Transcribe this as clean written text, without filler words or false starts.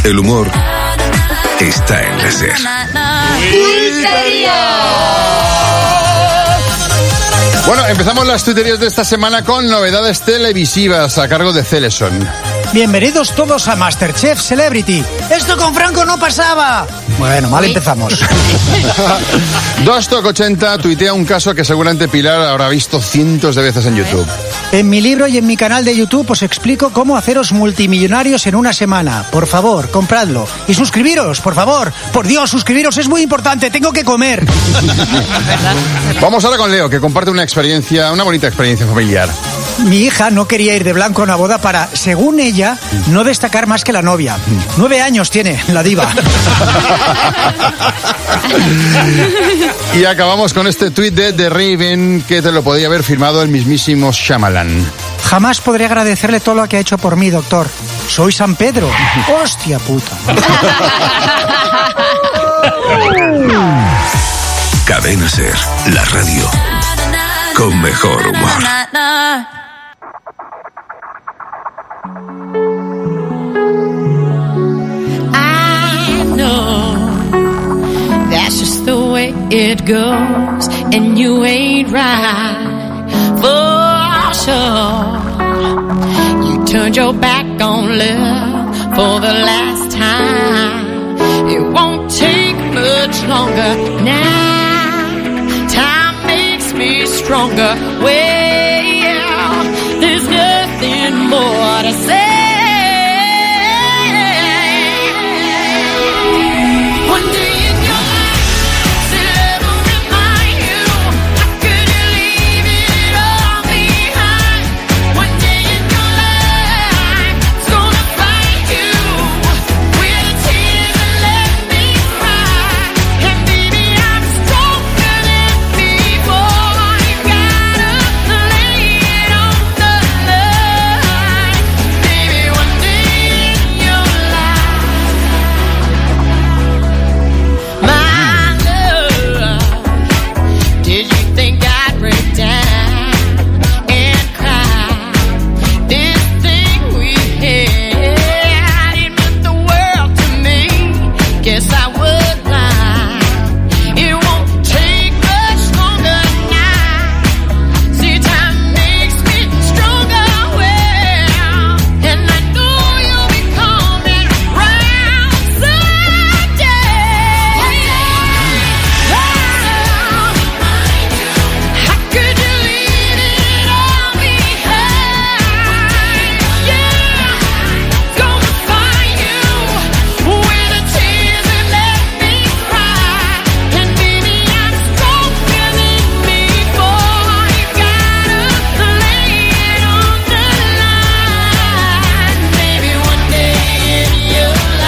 El humor está en la SER. Bueno, empezamos las tuiterías de esta semana con novedades televisivas a cargo de Celeson. Bienvenidos todos a Masterchef Celebrity. ¡Esto con Franco no pasaba! Bueno, mal empezamos. Dostoc80 tuitea un caso que seguramente Pilar habrá visto cientos de veces en YouTube. En mi libro y en mi canal de YouTube os explico cómo haceros multimillonarios en una semana. Por favor, compradlo. Y suscribiros, por favor. Por Dios, suscribiros, es muy importante. Tengo que comer. Vamos ahora con Leo, que comparte una bonita experiencia familiar. Mi hija no quería ir de blanco a una boda para, según ella, no destacar más que la novia. 9 años tiene, la diva. Y acabamos con este tuit de The Raven, que te lo podía haber firmado el mismísimo Shyamalan. Jamás podré agradecerle todo lo que ha hecho por mí, doctor. Soy San Pedro. ¡Hostia puta! Cadena SER, la radio con mejor humor. I know that's just the way it goes, and you ain't right for sure. You turned your back on love for the last time. It won't take much longer now. Time makes me stronger. Well,